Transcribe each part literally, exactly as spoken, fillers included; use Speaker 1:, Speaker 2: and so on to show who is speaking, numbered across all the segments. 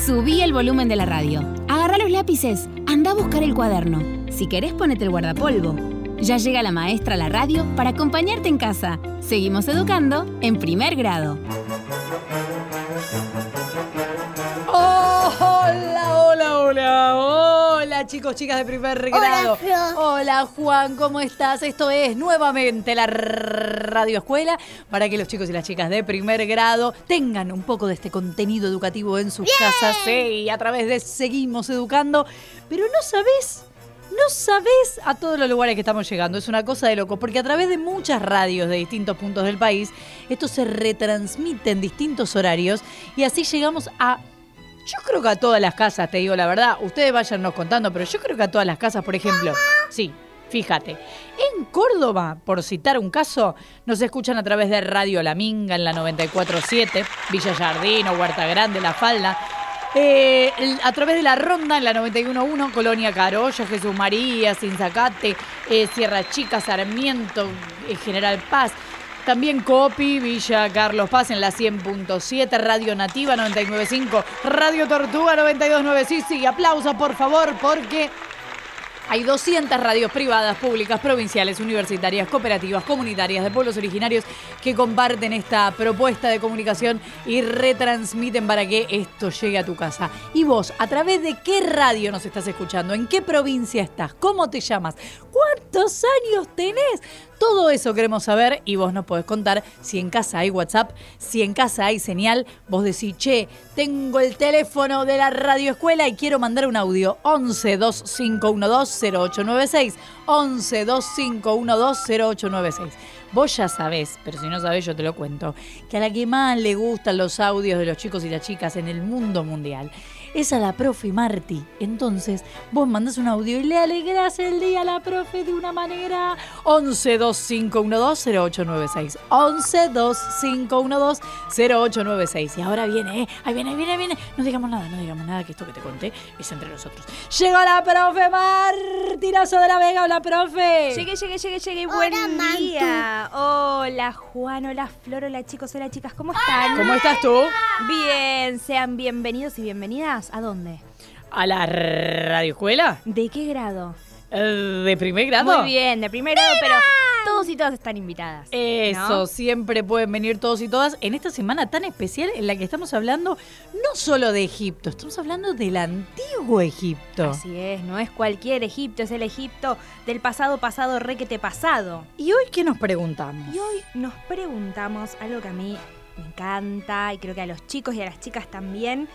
Speaker 1: Subí el volumen de la radio. Agarrá los lápices. Anda a buscar el cuaderno. Si querés, ponete el guardapolvo. Ya llega la maestra a la radio para acompañarte en casa. Seguimos educando en primer grado.
Speaker 2: Oh, hola, hola, hola, hola chicos, chicas de primer grado.
Speaker 3: Hola,
Speaker 2: hola Juan, ¿cómo estás? Esto es nuevamente la Radio Escuela para que los chicos y las chicas de primer grado tengan un poco de este contenido educativo en sus
Speaker 3: Bien.
Speaker 2: casas. Sí, a través de Seguimos Educando. Pero no sabés... No sabés a todos los lugares que estamos llegando, es una cosa de loco, porque a través de muchas radios de distintos puntos del país, esto se retransmite en distintos horarios y así llegamos a, yo creo que a todas las casas, te digo la verdad, ustedes váyannos contando, pero yo creo que a todas las casas, por ejemplo, sí, fíjate, en Córdoba, por citar un caso, nos escuchan a través de Radio La Minga en la noventa y cuatro punto siete, Villa Jardino, Huerta Grande, La Falda. Eh, a través de la Ronda en la noventa y uno punto uno, Colonia Carolla, Jesús María, Sinzacate, eh, Sierra Chica, Sarmiento, eh, General Paz. También Copi, Villa Carlos Paz en la cien punto siete, Radio Nativa noventa y nueve punto cinco, Radio Tortuga noventa y dos punto nueve. Sí, sí, aplausos por favor porque... hay doscientas radios privadas, públicas, provinciales, universitarias, cooperativas, comunitarias de pueblos originarios que comparten esta propuesta de comunicación y retransmiten para que esto llegue a tu casa. Y vos, ¿a través de qué radio nos estás escuchando? ¿En qué provincia estás? ¿Cómo te llamas? ¿Cuántos años tenés? Todo eso queremos saber y vos nos podés contar si en casa hay WhatsApp, si en casa hay señal. Vos decís, che, tengo el teléfono de la Radio Escuela y quiero mandar un audio. once, dos cinco uno dos, cero ocho nueve seis. once, dos cinco uno dos, cero ocho nueve seis. Vos ya sabés, pero si no sabés yo te lo cuento, que a la que más le gustan los audios de los chicos y las chicas en el mundo mundial es a la profe Marti. Entonces, vos mandás un audio y le alegrás el día a la profe de una manera. once, dos cinco uno dos, cero ocho nueve seis. once, dos cinco uno dos, cero ocho nueve seis. Y ahora viene, ¿eh? Ahí viene, ahí viene, ahí viene. No digamos nada, no digamos nada, que esto que te conté es entre nosotros. Llegó la profe Martinazo de la Vega. Hola, profe.
Speaker 3: Llegué, llegué, llegué, llegué.
Speaker 4: Hola,
Speaker 3: Buen
Speaker 4: Mantu.
Speaker 3: día. Hola, Juan. Hola, Flor. Hola, chicos. Hola, chicas. ¿Cómo están?
Speaker 2: ¿Cómo estás tú?
Speaker 3: Bien. Sean bienvenidos y bienvenidas. ¿A dónde?
Speaker 2: ¿A la Radio Escuela?
Speaker 3: ¿De qué grado?
Speaker 2: Eh, ¿De primer grado?
Speaker 3: Muy bien, de primer grado, pero todos y todas están invitadas.
Speaker 2: Eso,
Speaker 3: ¿no?
Speaker 2: siempre pueden venir todos y todas en esta semana tan especial en la que estamos hablando no solo de Egipto, estamos hablando del antiguo Egipto.
Speaker 3: Así es, no es cualquier Egipto, es el Egipto del pasado, pasado, requete pasado.
Speaker 2: ¿Y hoy qué nos preguntamos?
Speaker 3: Y hoy nos preguntamos algo que a mí me encanta y creo que a los chicos y a las chicas también.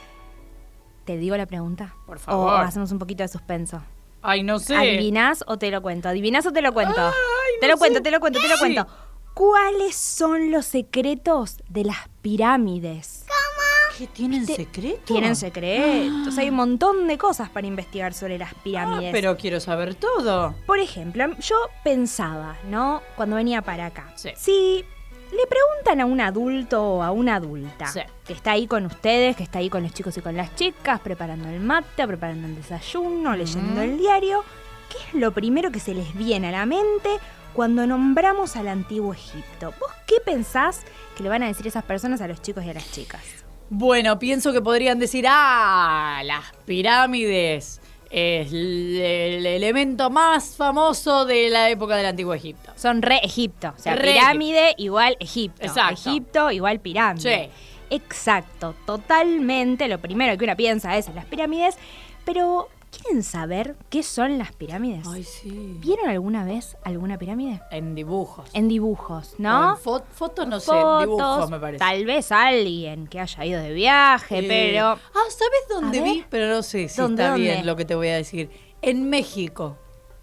Speaker 3: ¿Te digo la pregunta?
Speaker 2: Por favor.
Speaker 3: O hacemos un poquito de suspenso.
Speaker 2: Ay, no sé.
Speaker 3: ¿Adivinás o te lo cuento? ¿Adivinás o te lo cuento?
Speaker 2: Ay,
Speaker 3: te
Speaker 2: no
Speaker 3: lo cuento,
Speaker 2: sé.
Speaker 3: te lo cuento, te lo
Speaker 2: Sí.
Speaker 3: cuento. ¿Cuáles son los secretos de las pirámides?
Speaker 2: ¿Qué tienen
Speaker 3: Te-
Speaker 2: secreto?
Speaker 3: Tienen secretos. Hay un montón de cosas para investigar sobre las pirámides.
Speaker 2: Ah, pero quiero saber todo.
Speaker 3: Por ejemplo, yo pensaba, ¿no? Cuando venía para acá.
Speaker 2: Sí.
Speaker 3: Si le preguntan a un adulto o a una adulta
Speaker 2: Sí.
Speaker 3: que está ahí con ustedes, que está ahí con los chicos y con las chicas, preparando el mate, preparando el desayuno, leyendo el diario, ¿qué es lo primero que se les viene a la mente cuando nombramos al antiguo Egipto? ¿Vos qué pensás que le van a decir esas personas a los chicos y a las chicas?
Speaker 2: Bueno, pienso que podrían decir, ah, las pirámides es el, el elemento más famoso de la época del antiguo Egipto.
Speaker 3: Son re Egipto. O sea,
Speaker 2: Re
Speaker 3: pirámide igual Egipto.
Speaker 2: Exacto.
Speaker 3: Egipto igual pirámide.
Speaker 2: Sí.
Speaker 3: Exacto. Totalmente. Lo primero que uno piensa es en las pirámides. Pero, ¿quieren saber qué son las pirámides?
Speaker 2: Ay, sí.
Speaker 3: ¿Vieron alguna vez alguna pirámide?
Speaker 2: En dibujos.
Speaker 3: En dibujos,
Speaker 2: O
Speaker 3: ¿no?
Speaker 2: en fo- fotos, no sé,
Speaker 3: Fotos,
Speaker 2: dibujos me parece.
Speaker 3: Tal vez alguien que haya ido de viaje,
Speaker 2: Eh,
Speaker 3: pero...
Speaker 2: Ah, ¿sabes dónde
Speaker 3: A ver.
Speaker 2: vi? Pero no sé si
Speaker 3: ¿Dónde,
Speaker 2: está
Speaker 3: dónde?
Speaker 2: bien lo que te voy a decir. En México.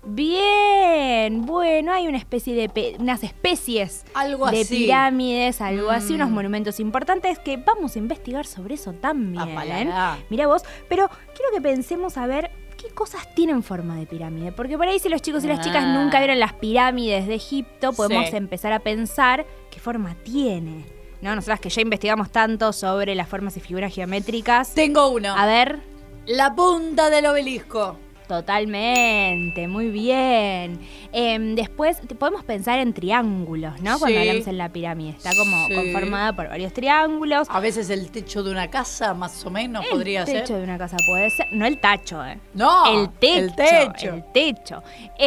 Speaker 3: Bien, bueno, hay una especie de pe- unas especies
Speaker 2: Algo
Speaker 3: de
Speaker 2: así.
Speaker 3: pirámides, algo así,
Speaker 2: Mm.
Speaker 3: unos monumentos importantes que vamos a investigar sobre eso también.
Speaker 2: Apalala.
Speaker 3: Mira vos, pero quiero que pensemos a ver qué cosas tienen forma de pirámide, porque por ahí si los chicos y las chicas
Speaker 2: Ah.
Speaker 3: nunca vieron las pirámides de Egipto, podemos
Speaker 2: Sí.
Speaker 3: empezar a pensar qué forma tiene. No, nosotras que ya investigamos tanto sobre las formas y figuras geométricas.
Speaker 2: Tengo uno.
Speaker 3: A ver,
Speaker 2: La punta del obelisco.
Speaker 3: Totalmente, muy bien. Eh, después podemos pensar en triángulos, ¿no?
Speaker 2: Sí.
Speaker 3: Cuando hablamos en la pirámide. Está como
Speaker 2: Sí.
Speaker 3: conformada por varios triángulos.
Speaker 2: A veces el techo de una casa, más o menos, podría ser.
Speaker 3: El techo de una casa puede ser. No el tacho, ¿eh?
Speaker 2: No,
Speaker 3: el techo.
Speaker 2: el techo.
Speaker 3: El techo.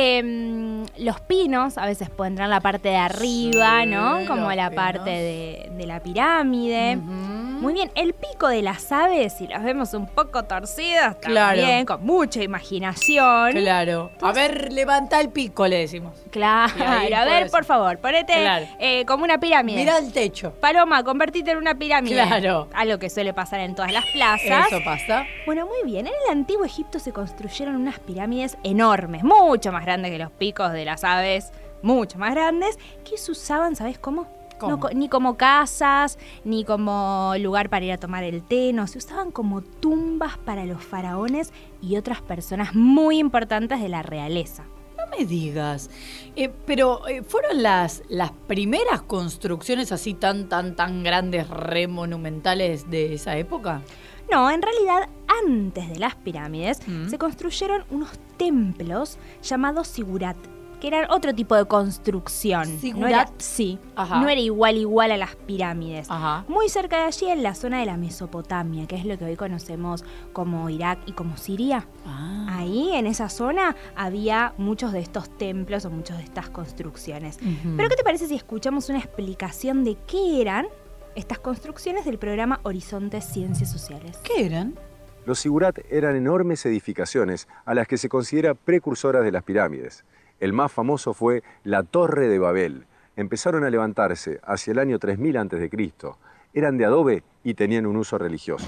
Speaker 3: Eh, los pinos a veces pueden entrar en la parte de arriba,
Speaker 2: Sí,
Speaker 3: ¿no? Como
Speaker 2: los
Speaker 3: la
Speaker 2: pinos.
Speaker 3: parte de, de la pirámide.
Speaker 2: Ujú.
Speaker 3: Muy bien, el pico de las aves, si las vemos un poco torcidas,
Speaker 2: Claro.
Speaker 3: también, con mucha imaginación.
Speaker 2: Claro. A ver, levanta el pico, le decimos.
Speaker 3: Claro,
Speaker 2: Y ahí
Speaker 3: a
Speaker 2: puede
Speaker 3: ver,
Speaker 2: ser.
Speaker 3: por favor, ponete
Speaker 2: Claro.
Speaker 3: eh, como una pirámide.
Speaker 2: Mira el techo.
Speaker 3: Paloma, convertite en una pirámide.
Speaker 2: Claro.
Speaker 3: Algo que suele pasar en todas las plazas.
Speaker 2: Eso pasa.
Speaker 3: Bueno, muy bien. En el antiguo Egipto se construyeron unas pirámides enormes, mucho más grandes que los picos de las aves, mucho más grandes, que se usaban, ¿sabes cómo?
Speaker 2: ¿Cómo?
Speaker 3: No co- ni como casas, ni como lugar para ir a tomar el té, no, se usaban como tumbas para los faraones y otras personas muy importantes de la realeza.
Speaker 2: No me digas. Eh, pero, eh, ¿fueron las, las primeras construcciones así tan, tan, tan grandes, re monumentales de esa época?
Speaker 3: No, en realidad, antes de las pirámides,
Speaker 2: Mm.
Speaker 3: se construyeron unos templos llamados sigurat, que eran otro tipo de construcción.
Speaker 2: ¿Sigurat?
Speaker 3: No era, sí,
Speaker 2: Ajá.
Speaker 3: no era igual igual a las pirámides.
Speaker 2: Ajá.
Speaker 3: Muy cerca de allí, en la zona de la Mesopotamia, que es lo que hoy conocemos como Irak y como Siria.
Speaker 2: Ah.
Speaker 3: Ahí, en esa zona, había muchos de estos templos o muchas de estas construcciones.
Speaker 2: Ujú.
Speaker 3: Pero ¿qué te parece si escuchamos una explicación de qué eran estas construcciones del programa Horizonte Ciencias Sociales?
Speaker 2: ¿Qué eran?
Speaker 4: Los sigurat eran enormes edificaciones a las que se considera precursoras de las pirámides. El más famoso fue la Torre de Babel. Empezaron a levantarse hacia el año tres mil antes de Cristo. Eran de adobe y tenían un uso religioso.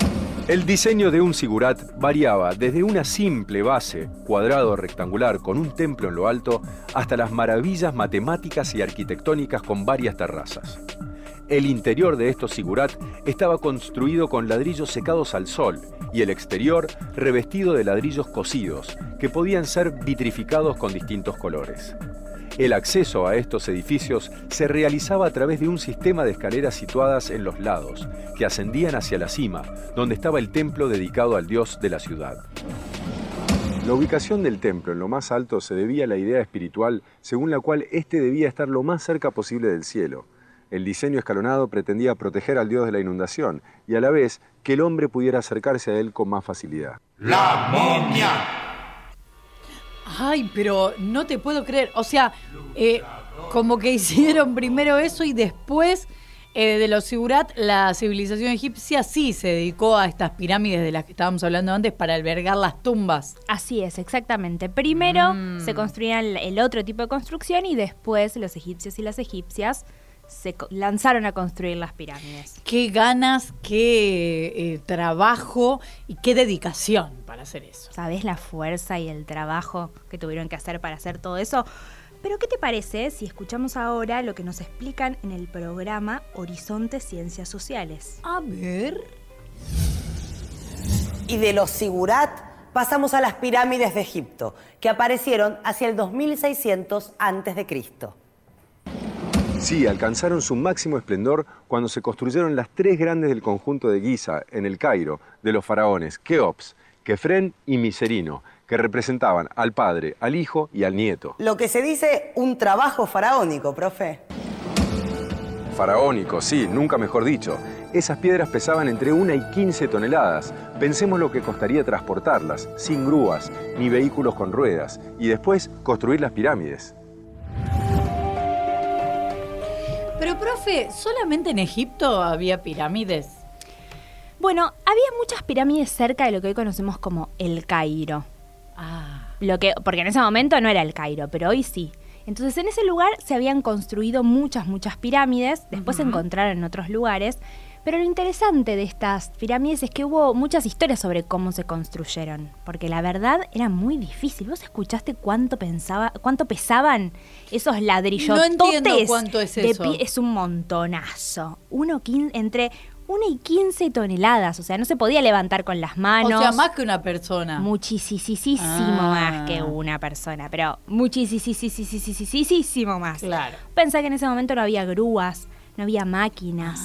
Speaker 4: El diseño de un sigurat variaba desde una simple base, cuadrado o rectangular con un templo en lo alto, hasta las maravillas matemáticas y arquitectónicas con varias terrazas. El interior de estos sigurat estaba construido con ladrillos secados al sol y el exterior revestido de ladrillos cocidos, que podían ser vitrificados con distintos colores. El acceso a estos edificios se realizaba a través de un sistema de escaleras situadas en los lados, que ascendían hacia la cima, donde estaba el templo dedicado al dios de la ciudad. La ubicación del templo en lo más alto se debía a la idea espiritual según la cual éste debía estar lo más cerca posible del cielo. El diseño escalonado pretendía proteger al dios de la inundación y a la vez que el hombre pudiera acercarse a él con más facilidad.
Speaker 5: ¡La momia!
Speaker 2: Ay, pero no te puedo creer. O sea, eh, como que hicieron primero eso y después eh, de los sigurat, la civilización egipcia sí se dedicó a estas pirámides de las que estábamos hablando antes para albergar las tumbas.
Speaker 3: Así es, exactamente. Primero
Speaker 2: Mm.
Speaker 3: se construían el- el otro tipo de construcción y después los egipcios y las egipcias se co- lanzaron a construir las pirámides.
Speaker 2: Qué ganas, qué eh, trabajo y qué dedicación para hacer eso.
Speaker 3: ¿Sabés la fuerza y el trabajo que tuvieron que hacer para hacer todo eso? Pero ¿qué te parece si escuchamos ahora lo que nos explican en el programa Horizonte Ciencias Sociales?
Speaker 2: A ver.
Speaker 6: Y de los sigurat pasamos a las pirámides de Egipto, que aparecieron hacia el dos mil seiscientos antes de Cristo.
Speaker 4: Sí, alcanzaron su máximo esplendor cuando se construyeron las tres grandes del conjunto de Giza, en el Cairo, de los faraones Keops, Kefren y Miserino, que representaban al padre, al hijo y al nieto.
Speaker 6: Lo que se dice un trabajo faraónico, profe.
Speaker 4: Faraónico, sí, nunca mejor dicho. Esas piedras pesaban entre una y quince toneladas. Pensemos lo que costaría transportarlas, sin grúas, ni vehículos con ruedas, y después construir las pirámides.
Speaker 2: Pero, profe, ¿solamente en Egipto había pirámides?
Speaker 3: Bueno, había muchas pirámides cerca de lo que hoy conocemos como el Cairo.
Speaker 2: Ah.
Speaker 3: Lo que, porque en ese momento no era el Cairo, pero hoy sí. Entonces en ese lugar se habían construido muchas, muchas pirámides, después se encontraron en otros lugares, pero lo interesante de estas pirámides es que hubo muchas historias sobre cómo se construyeron, porque la verdad era muy difícil. ¿Vos escuchaste cuánto pensaba, cuánto pesaban esos ladrillos?
Speaker 2: No entiendo cuánto es
Speaker 3: de
Speaker 2: eso.
Speaker 3: pi- Es un montonazo. Uno, quin- entre una y quince toneladas, o sea, no se podía levantar con las manos.
Speaker 2: O sea, más que una persona.
Speaker 3: Muchísimo
Speaker 2: Ah.
Speaker 3: más que una persona, pero muchísimo más.
Speaker 2: Claro.
Speaker 3: Pensá que en ese momento no había grúas, no había máquinas.
Speaker 2: Ah.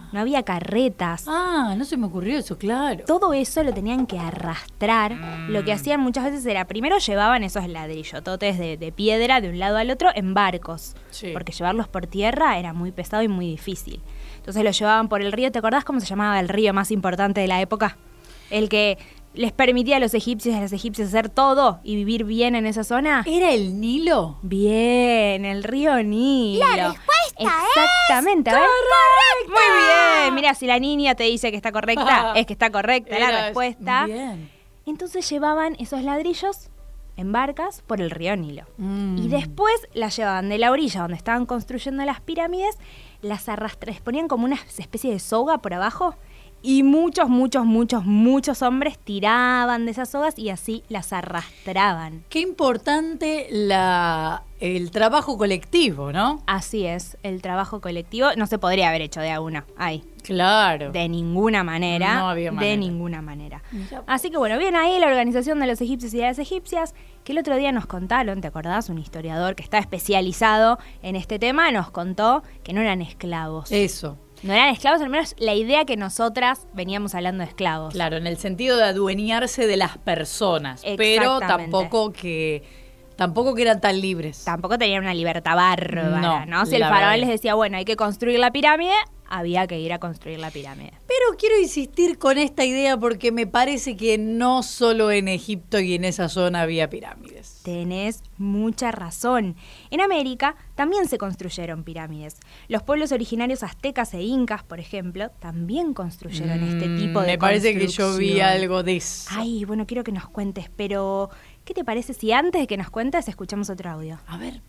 Speaker 3: no había carretas.
Speaker 2: Ah, no se me ocurrió eso, claro.
Speaker 3: Todo eso lo tenían que arrastrar. Mm. Lo que hacían muchas veces era, primero llevaban esos ladrillototes de, de piedra de un lado al otro en barcos. Sí. Porque llevarlos por tierra era muy pesado y muy difícil. Entonces los llevaban por el río. ¿Te acordás cómo se llamaba el río más importante de la época? El que les permitía a los egipcios y a las egipcias hacer todo y vivir bien en esa zona.
Speaker 2: ¿Era el Nilo?
Speaker 3: Bien, el río Nilo.
Speaker 5: La respuesta
Speaker 3: Exactamente,
Speaker 5: es...
Speaker 3: a ver.
Speaker 5: ¡Correcta!
Speaker 3: Muy bien. Mira, si la niña te dice que está correcta, es que está correcta
Speaker 2: Era
Speaker 3: la respuesta.
Speaker 2: Bien.
Speaker 3: Entonces llevaban esos ladrillos en barcas por el río Nilo. Mm. Y después las llevaban de la orilla donde estaban construyendo las pirámides, las arrastraban, les ponían como una especie de soga por abajo. Y muchos, muchos, muchos, muchos hombres tiraban de esas sogas y así las arrastraban.
Speaker 2: Qué importante la, el trabajo colectivo, ¿no?
Speaker 3: Así es, el trabajo colectivo no se podría haber hecho de a uno, ahí.
Speaker 2: Claro.
Speaker 3: De ninguna manera.
Speaker 2: No había manera.
Speaker 3: De ninguna manera. Así que bueno, bien ahí la organización de los egipcios y de las egipcias, que el otro día nos contaron, ¿te acordás? Un historiador que está especializado en este tema nos contó que no eran esclavos.
Speaker 2: Eso.
Speaker 3: No eran esclavos, al menos la idea que nosotras veníamos hablando de esclavos.
Speaker 2: Claro, en el sentido de adueñarse de las personas, pero tampoco que tampoco que eran tan libres.
Speaker 3: Tampoco tenían una libertad bárbara, ¿no? ¿no? Si el faraón
Speaker 2: verdad.
Speaker 3: les decía, bueno, hay que construir la pirámide, había que ir a construir la pirámide.
Speaker 2: Pero quiero insistir con esta idea porque me parece que no solo en Egipto y en esa zona había pirámides.
Speaker 3: Tenés mucha razón. En América también se construyeron pirámides. Los pueblos originarios aztecas e incas, por ejemplo, también construyeron mm, este tipo de
Speaker 2: Me parece que yo vi algo de eso.
Speaker 3: Ay, bueno, quiero que nos cuentes, pero ¿qué te parece si antes de que nos cuentes escuchamos otro audio?
Speaker 2: A ver.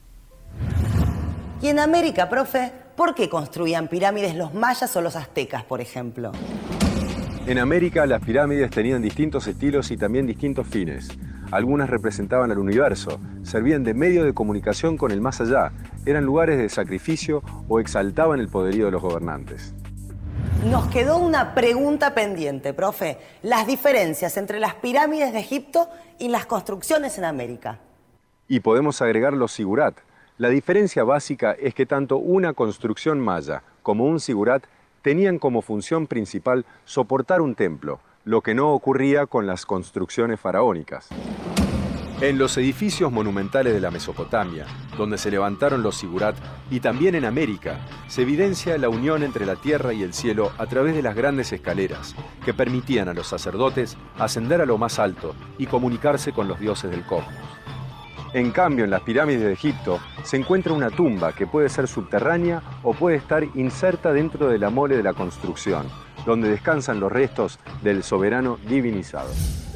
Speaker 6: Y en América, profe, ¿por qué construían pirámides los mayas o los aztecas, por ejemplo?
Speaker 4: En América las pirámides tenían distintos estilos y también distintos fines. Algunas representaban al universo, servían de medio de comunicación con el más allá, eran lugares de sacrificio o exaltaban el poderío de los gobernantes.
Speaker 6: Nos quedó una pregunta pendiente, profe. Las diferencias entre las pirámides de Egipto y las construcciones en América.
Speaker 4: Y podemos agregar los sigurat. La diferencia básica es que tanto una construcción maya como un sigurat tenían como función principal soportar un templo, lo que no ocurría con las construcciones faraónicas. En los edificios monumentales de la Mesopotamia, donde se levantaron los sigurat, y también en América, se evidencia la unión entre la tierra y el cielo a través de las grandes escaleras, que permitían a los sacerdotes ascender a lo más alto y comunicarse con los dioses del cosmos. En cambio, en las pirámides de Egipto se encuentra una tumba que puede ser subterránea o puede estar inserta dentro de la mole de la construcción, donde descansan los restos del soberano divinizado.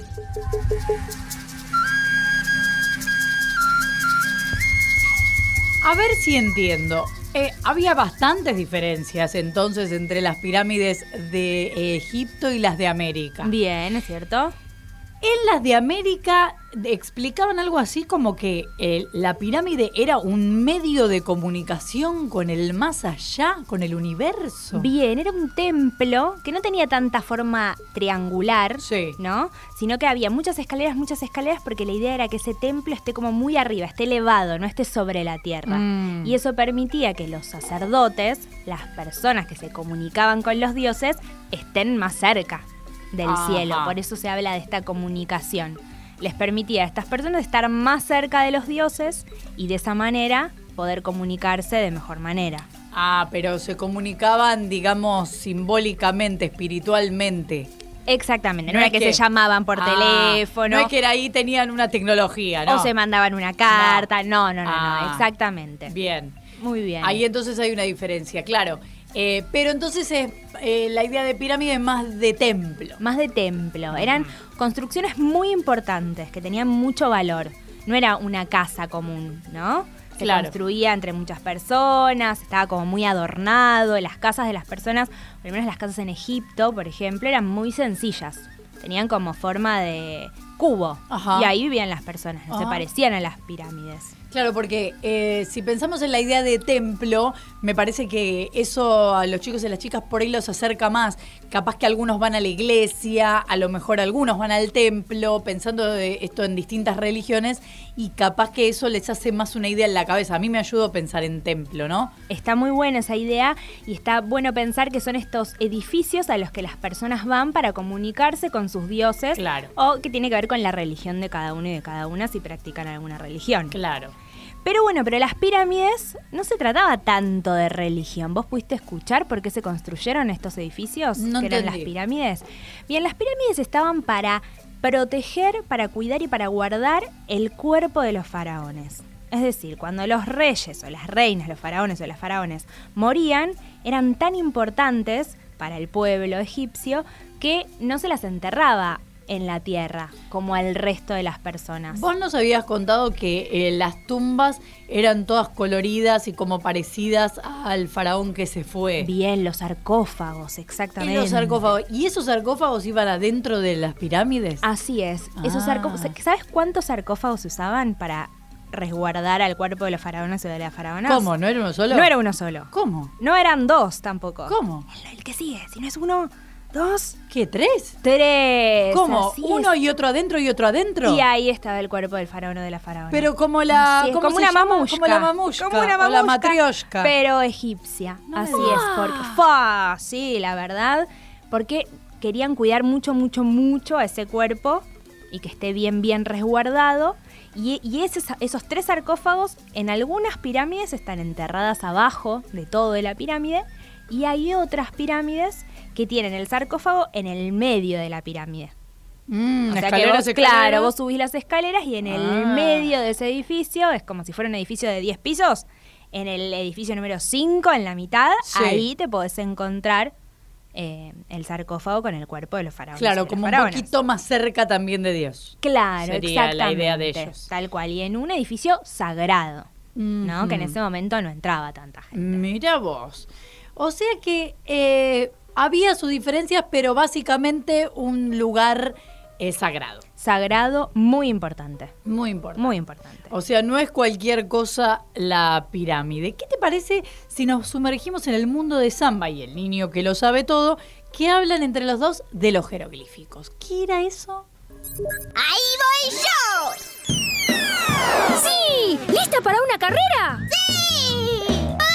Speaker 2: A ver si entiendo. Eh, había bastantes diferencias entonces entre las pirámides de Egipto y las de América.
Speaker 3: Bien, ¿es cierto?
Speaker 2: En las de América explicaban algo así como que eh, la pirámide era un medio de comunicación con el más allá, con el universo.
Speaker 3: Bien, era un templo que no tenía tanta forma triangular,
Speaker 2: sí,
Speaker 3: ¿no? Sino que había muchas escaleras, muchas escaleras, porque la idea era que ese templo esté como muy arriba, esté elevado, no esté sobre la tierra. Mm. Y eso permitía que los sacerdotes, las personas que se comunicaban con los dioses, estén más cerca del Ajá. cielo. Por eso se habla de esta comunicación. Les permitía a estas personas estar más cerca de los dioses y de esa manera poder comunicarse de mejor manera.
Speaker 2: Ah, pero se comunicaban, digamos, simbólicamente, espiritualmente.
Speaker 3: Exactamente, no, no era que, que se llamaban por ah, teléfono.
Speaker 2: No es que era ahí tenían una tecnología, ¿no?
Speaker 3: O se mandaban una carta, no, no, no, no,
Speaker 2: ah,
Speaker 3: no, exactamente.
Speaker 2: Bien.
Speaker 3: Muy bien.
Speaker 2: Ahí entonces hay una diferencia, claro. Eh, pero entonces eh, eh, la idea de pirámide es más de templo.
Speaker 3: Más de templo. Eran construcciones muy importantes, que tenían mucho valor. No era una casa común, ¿no? Se claro. construía entre muchas personas, estaba como muy adornado. Las casas de las personas, por lo menos las casas en Egipto, por ejemplo, eran muy sencillas. Tenían como forma de cubo. Ajá. Y ahí vivían las personas, no Ajá. se parecían a las pirámides.
Speaker 2: Claro, porque eh, si pensamos en la idea de templo, me parece que eso a los chicos y a las chicas por ahí los acerca más. Capaz que algunos van a la iglesia, a lo mejor algunos van al templo, pensando de esto en distintas religiones, y capaz que eso les hace más una idea en la cabeza. A mí me ayudó a pensar en templo, ¿no?
Speaker 3: Está muy buena esa idea y está bueno pensar que son estos edificios a los que las personas van para comunicarse con sus dioses.
Speaker 2: Claro.
Speaker 3: O que tiene que ver con la religión de cada uno y de cada una si practican alguna religión.
Speaker 2: Claro.
Speaker 3: Pero bueno, pero las pirámides no se trataba tanto de religión. ¿Vos pudiste escuchar por qué se construyeron estos edificios?
Speaker 2: No
Speaker 3: que eran
Speaker 2: entendí.
Speaker 3: las pirámides. Bien, las pirámides estaban para proteger, para cuidar y para guardar el cuerpo de los faraones. Es decir, cuando los reyes o las reinas, los faraones o las faraones morían, eran tan importantes para el pueblo egipcio que no se las enterraba en la tierra como al resto de las personas.
Speaker 2: Vos nos habías contado que eh, las tumbas eran todas coloridas y como parecidas al faraón que se fue.
Speaker 3: Bien, los sarcófagos, exactamente.
Speaker 2: Y los sarcófagos. ¿Y esos sarcófagos iban adentro de las pirámides?
Speaker 3: Así es. Esos
Speaker 2: Ah.
Speaker 3: sarcófagos, ¿sabes cuántos sarcófagos se usaban para resguardar al cuerpo de los faraones o de las faraonas?
Speaker 2: ¿Cómo? ¿No era uno solo?
Speaker 3: No era uno solo.
Speaker 2: ¿Cómo?
Speaker 3: No eran dos tampoco.
Speaker 2: ¿Cómo?
Speaker 3: El, el que sigue, si no es uno, dos,
Speaker 2: ¿Qué, tres?
Speaker 3: tres.
Speaker 2: ¿Cómo?
Speaker 3: así
Speaker 2: ¿Uno
Speaker 3: es.
Speaker 2: y otro adentro y otro adentro?
Speaker 3: Y ahí estaba el cuerpo del faraón o de la faraona.
Speaker 2: Pero como la...
Speaker 3: Así es,
Speaker 2: ¿cómo
Speaker 3: como
Speaker 2: se
Speaker 3: una
Speaker 2: llama?
Speaker 3: mamushka.
Speaker 2: Como la mamushka.
Speaker 3: Como una
Speaker 2: O la
Speaker 3: mamushka,
Speaker 2: matrioshka.
Speaker 3: pero egipcia.
Speaker 2: No me
Speaker 3: Así
Speaker 2: digas.
Speaker 3: es, porque ¡fua! Sí, la verdad, porque querían cuidar mucho, mucho, mucho a ese cuerpo y que esté bien, bien resguardado. Y, y esos, esos tres sarcófagos en algunas pirámides están enterradas abajo de todo de la pirámide y hay otras pirámides que tienen el sarcófago en el medio de la pirámide.
Speaker 2: Mm,
Speaker 3: O sea que
Speaker 2: escaleras,
Speaker 3: vos,
Speaker 2: escaleras.
Speaker 3: claro, vos subís las escaleras y en el
Speaker 2: Ah.
Speaker 3: medio de ese edificio, es como si fuera un edificio de diez pisos, en el edificio número cinco, en la mitad,
Speaker 2: Sí.
Speaker 3: ahí te podés encontrar eh, el sarcófago con el cuerpo de los faraones. y
Speaker 2: Claro,
Speaker 3: de las
Speaker 2: como un
Speaker 3: faraonas.
Speaker 2: poquito más cerca también de Dios.
Speaker 3: Claro,
Speaker 2: Sería la
Speaker 3: exactamente.
Speaker 2: idea de ellos.
Speaker 3: Tal cual, y en un edificio sagrado, ¿no?
Speaker 2: Ujú.
Speaker 3: Que en ese momento no entraba tanta gente.
Speaker 2: Mira vos. O sea que eh, había sus diferencias, pero básicamente un lugar eh, sagrado.
Speaker 3: Sagrado, muy importante.
Speaker 2: Muy importante.
Speaker 3: Muy importante.
Speaker 2: O sea, no es cualquier cosa la pirámide. ¿Qué te parece si nos sumergimos en el mundo de Samba y el niño que lo sabe todo, que hablan entre los dos de los jeroglíficos? ¿Qué era eso?
Speaker 5: ¡Ahí voy yo! ¡Sí! ¿Lista para una carrera? ¡Sí!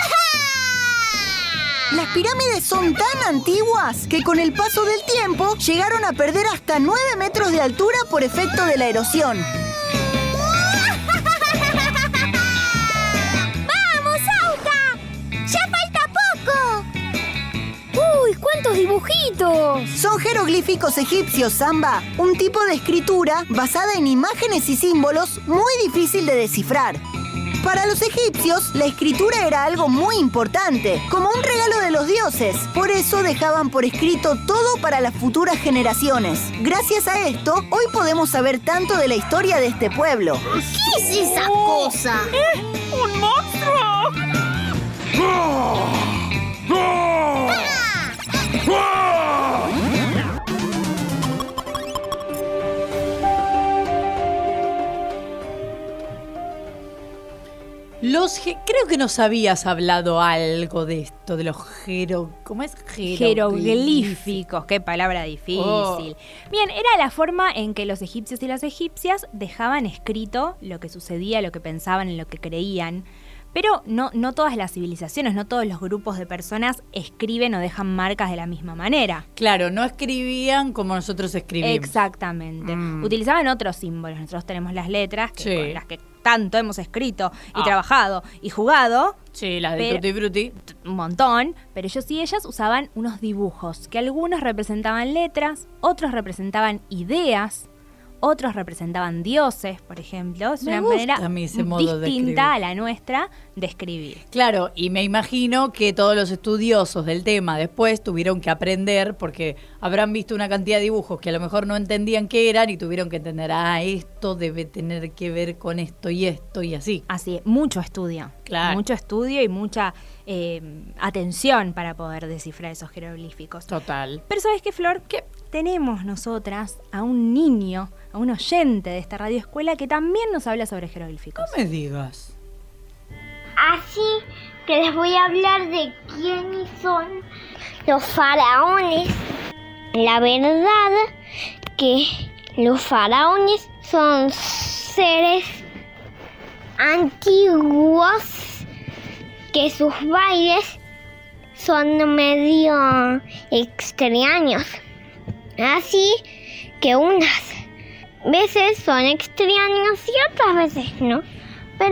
Speaker 7: Las pirámides son tan antiguas que con el paso del tiempo llegaron a perder hasta nueve metros de altura por efecto de la erosión.
Speaker 5: ¡Vamos, Auca! ¡Ya falta poco! ¡Uy, cuántos dibujitos!
Speaker 7: Son jeroglíficos egipcios, Samba, un tipo de escritura basada en imágenes y símbolos muy difícil de descifrar. Para los egipcios, la escritura era algo muy importante, como un regalo de los dioses. Por eso dejaban por escrito todo para las futuras generaciones. Gracias a esto, hoy podemos saber tanto de la historia de este pueblo.
Speaker 5: ¿Qué es esa cosa?
Speaker 3: ¡Un monstruo!
Speaker 2: Los je- creo que nos habías hablado algo de esto, de los jero... ¿Cómo es?
Speaker 3: Jeroglíficos, qué palabra difícil.
Speaker 2: Oh.
Speaker 3: Bien, era la forma en que los egipcios y las egipcias dejaban escrito lo que sucedía, lo que pensaban, en lo que creían. Pero no, no todas las civilizaciones, no todos los grupos de personas escriben o dejan marcas de la misma manera.
Speaker 2: Claro, no escribían como nosotros escribimos.
Speaker 3: Exactamente.
Speaker 2: Mm.
Speaker 3: Utilizaban otros símbolos. Nosotros tenemos las letras, que
Speaker 2: Sí.
Speaker 3: con las que tanto hemos escrito y
Speaker 2: Ah.
Speaker 3: trabajado y jugado.
Speaker 2: Sí, las de
Speaker 3: Pero-
Speaker 2: Tutti Frutti.
Speaker 3: Un montón, pero ellos y ellas usaban unos dibujos, que algunos representaban letras, otros representaban ideas, otros representaban dioses, por ejemplo. Es
Speaker 2: Me
Speaker 3: una
Speaker 2: gusta
Speaker 3: manera
Speaker 2: a mí ese modo de
Speaker 3: distinta
Speaker 2: escribir.
Speaker 3: a la nuestra de escribir.
Speaker 2: Claro, y me imagino que todos los estudiosos del tema después tuvieron que aprender, porque habrán visto una cantidad de dibujos que a lo mejor no entendían qué eran y tuvieron que entender, ah, esto debe tener que ver con esto y esto y así.
Speaker 3: Así, mucho estudio.
Speaker 2: Claro.
Speaker 3: Mucho estudio y mucha eh, atención para poder descifrar esos jeroglíficos.
Speaker 2: Total.
Speaker 3: Pero ¿sabes qué, Flor? Que tenemos nosotras a un niño a un oyente de esta radioescuela que también nos habla sobre jeroglíficos.
Speaker 2: No me digas.
Speaker 5: Así que les voy a hablar de quiénes son los faraones. La verdad que los faraones son seres antiguos que sus bailes son medio extraños. Así que unas veces son extraños y otras veces no. Pero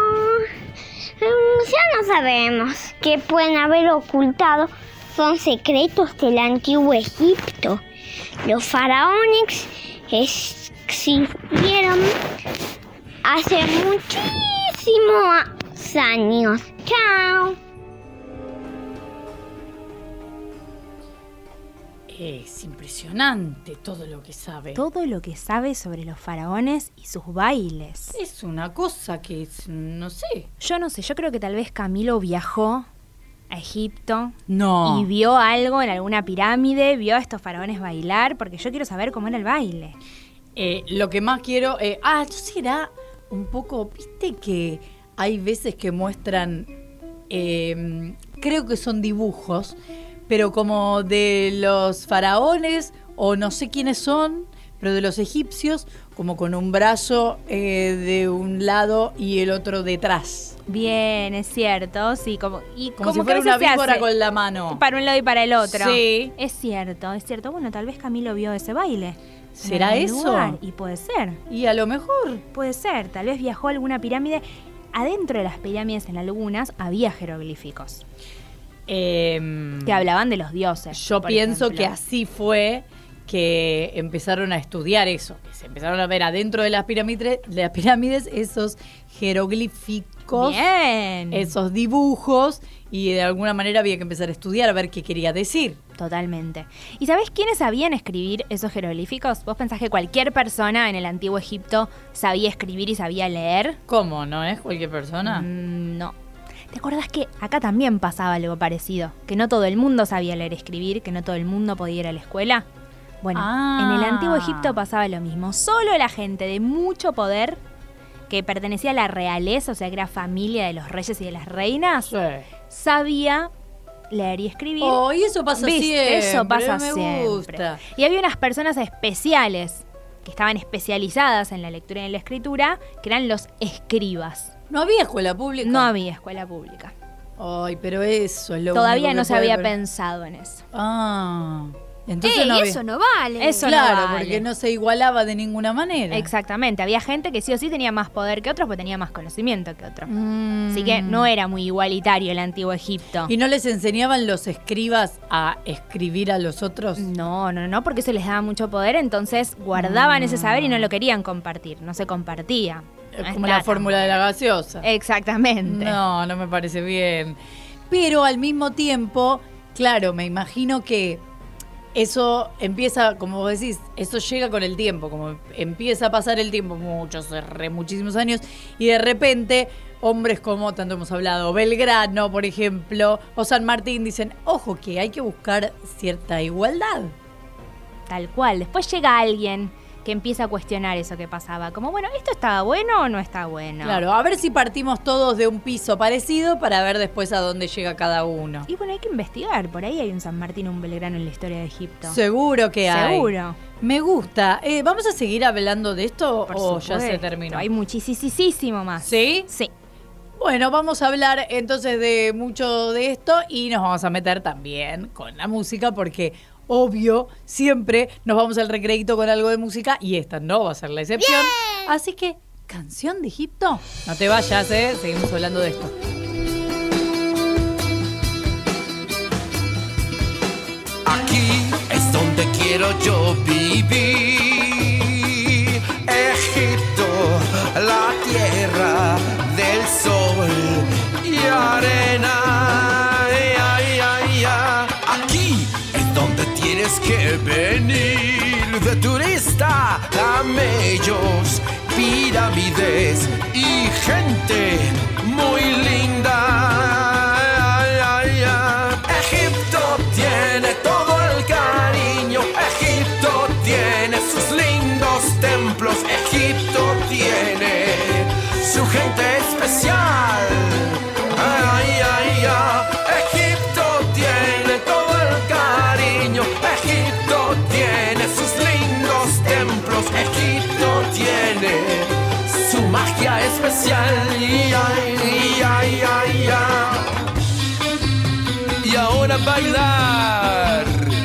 Speaker 5: um, ya no sabemos qué pueden haber ocultado. Son secretos del antiguo Egipto. Los faraones existieron hace muchísimos años. Chao.
Speaker 2: Es impresionante todo lo que sabe.
Speaker 3: Todo lo que sabe sobre los faraones y sus bailes.
Speaker 2: Es una cosa que es, no sé.
Speaker 3: Yo no sé, yo creo que tal vez Camilo viajó a Egipto
Speaker 2: No.
Speaker 3: y vio algo en alguna pirámide, vio a estos faraones bailar, porque yo quiero saber cómo era el baile.
Speaker 2: Eh, lo que más quiero... Eh, ah, yo será un poco... ¿Viste que hay veces que muestran... Eh, creo que son dibujos, pero como de los faraones, o no sé quiénes son, pero de los egipcios, como con un brazo eh, de un lado y el otro detrás.
Speaker 3: Bien, es cierto, sí, como, y
Speaker 2: Como,
Speaker 3: como
Speaker 2: si
Speaker 3: que a
Speaker 2: fuera una
Speaker 3: veces se
Speaker 2: víbora
Speaker 3: hace
Speaker 2: con la mano.
Speaker 3: para un lado y para el otro.
Speaker 2: Sí.
Speaker 3: Es cierto, es cierto. Bueno, tal vez Camilo vio ese baile.
Speaker 2: ¿Será
Speaker 3: en algún
Speaker 2: eso?
Speaker 3: lugar, y puede ser,
Speaker 2: Y a lo mejor...
Speaker 3: puede ser. Tal vez viajó a alguna pirámide. Adentro de las pirámides, en algunas, había jeroglíficos
Speaker 2: Eh,
Speaker 3: que hablaban de los dioses.
Speaker 2: Yo
Speaker 3: por
Speaker 2: pienso
Speaker 3: ejemplo.
Speaker 2: que así fue que empezaron a estudiar eso, que se empezaron a ver adentro de las pirámides, de las pirámides esos jeroglíficos,
Speaker 3: Bien.
Speaker 2: esos dibujos, y de alguna manera había que empezar a estudiar a ver qué quería decir.
Speaker 3: Totalmente. ¿Y sabés quiénes sabían escribir esos jeroglíficos? ¿Vos pensás que cualquier persona en el antiguo Egipto sabía escribir y sabía leer?
Speaker 2: ¿Cómo? ¿No es cualquier persona?
Speaker 3: Mm, no. ¿Te acordás que acá también pasaba algo parecido? Que no todo el mundo sabía leer y escribir, que no todo el mundo podía ir a la escuela. Bueno,
Speaker 2: Ah.
Speaker 3: en el antiguo Egipto pasaba lo mismo. Solo la gente de mucho poder, que pertenecía a la realeza, o sea, que era familia de los reyes y de las reinas,
Speaker 2: Sí.
Speaker 3: sabía leer y escribir.
Speaker 2: Oh, y eso pasa
Speaker 3: ¿Viste?
Speaker 2: siempre.
Speaker 3: Eso pasa
Speaker 2: me
Speaker 3: siempre.
Speaker 2: gusta.
Speaker 3: Y había unas personas especiales que estaban especializadas en la lectura y en la escritura, que eran los escribas.
Speaker 2: ¿No había escuela pública?
Speaker 3: No había escuela pública.
Speaker 2: Ay, pero eso es lo
Speaker 3: Todavía
Speaker 2: único
Speaker 3: no
Speaker 2: que
Speaker 3: se
Speaker 2: puede
Speaker 3: había
Speaker 2: per-
Speaker 3: pensado en eso.
Speaker 2: Ah, entonces
Speaker 5: ¡Ey,
Speaker 2: no había...
Speaker 5: eso no vale!
Speaker 3: Eso
Speaker 2: Claro,
Speaker 3: no vale.
Speaker 2: porque no se igualaba de ninguna manera.
Speaker 3: Exactamente, había gente que sí o sí tenía más poder que otros, porque tenía más conocimiento que otros.
Speaker 2: Mm.
Speaker 3: Así que no era muy igualitario el antiguo Egipto.
Speaker 2: ¿Y no les enseñaban los escribas a escribir a los otros?
Speaker 3: No, no, no, porque eso les daba mucho poder, entonces guardaban ese saber y no lo querían compartir, no se compartía.
Speaker 2: Es
Speaker 3: No
Speaker 2: como
Speaker 3: está
Speaker 2: la fórmula de la gaseosa.
Speaker 3: Exactamente.
Speaker 2: No, no me parece bien. Pero al mismo tiempo, claro, me imagino que eso empieza, como vos decís, eso llega con el tiempo, como empieza a pasar el tiempo, muchos, re, muchísimos años, y de repente hombres como, tanto hemos hablado, Belgrano, por ejemplo, o San Martín, dicen, ojo, que hay que buscar cierta igualdad.
Speaker 3: Tal cual. Después llega alguien que empieza a cuestionar eso que pasaba. Como, bueno, ¿esto está bueno o no está bueno?
Speaker 2: Claro, a ver si partimos todos de un piso parecido para ver después a dónde llega cada uno.
Speaker 3: Y bueno, hay que investigar. Por ahí hay un San Martín, un Belgrano en la historia de Egipto.
Speaker 2: Seguro que hay.
Speaker 3: Seguro.
Speaker 2: Me gusta. Eh, ¿Vamos a seguir hablando de esto
Speaker 3: Por
Speaker 2: o ya se
Speaker 3: supuesto.
Speaker 2: terminó?
Speaker 3: Hay muchísimo más.
Speaker 2: ¿Sí?
Speaker 3: Sí.
Speaker 2: Bueno, vamos a hablar entonces de mucho de esto y nos vamos a meter también con la música porque, obvio, siempre nos vamos al recreíto con algo de música y esta no va a ser la excepción. Así que, ¿canción de Egipto? No te vayas, ¿eh? Seguimos hablando de esto.
Speaker 8: Aquí es donde quiero yo vivir. Egipto, la tierra del sol y arena. Ay, ay, ay. Aquí es donde tienes que venir de turista. Camellos, pirámides y gente muy linda. Ay, ay, ay. Egipto tiene todo el cariño. Egipto tiene sus lindos templos. bailar.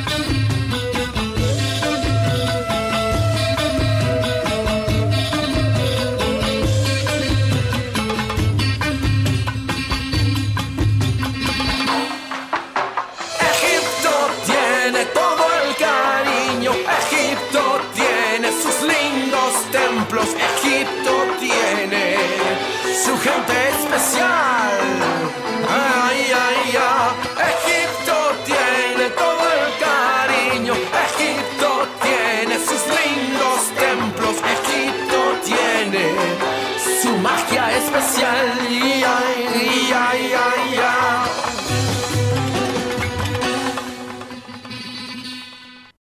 Speaker 8: Egipto tiene todo el cariño, Egipto tiene sus lindos templos, Egipto tiene su gente especial. Ay, ay, ay. Egipto tiene todo el cariño, Egipto tiene sus lindos templos, Egipto tiene su magia especial. Y ay, y ay.